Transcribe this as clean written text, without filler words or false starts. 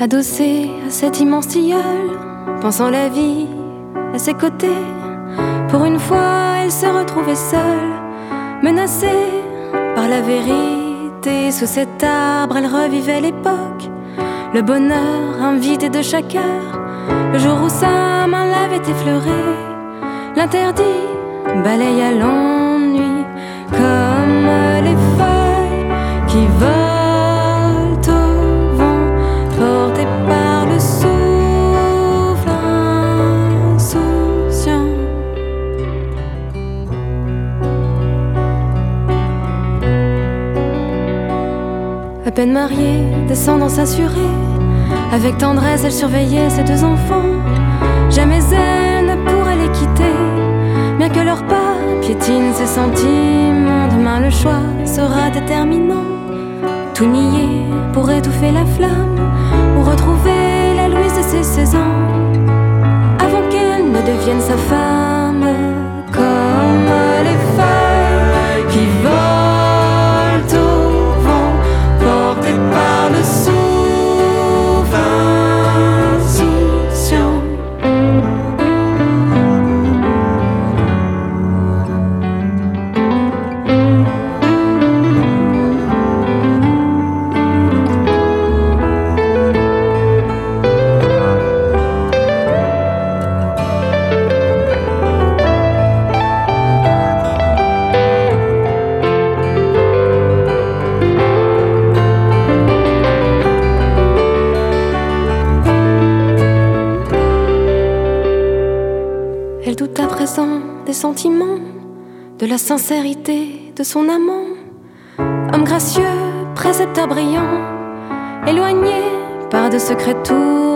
Adossée à cet immense tilleul, pensant la vie à ses côtés, pour une fois elle se retrouvait seule, menacée par la vérité. Sous cet arbre elle revivait l'époque, le bonheur invité de chaque heure, le jour où sa main l'avait effleuré. L'interdit balaye à l'ennui comme les feuilles qui volent au vent, portées par le souffle insouciant. À peine mariée, descendance assurée, avec tendresse elle surveillait ses deux enfants. Jamais elle ne pourrait les quitter, bien que leur pas piétine ses sentiments. Demain le choix sera déterminant, tout nier pour étouffer la flamme, ou retrouver la Louise de ses 16 ans, avant qu'elle ne devienne sa femme. Comme les feuilles qui volent au vent, portées par le souffle insouciant. Elle doute à présent des sentiments, de la sincérité de son amant. Homme gracieux, précepteur brillant, éloigné par de secrets tours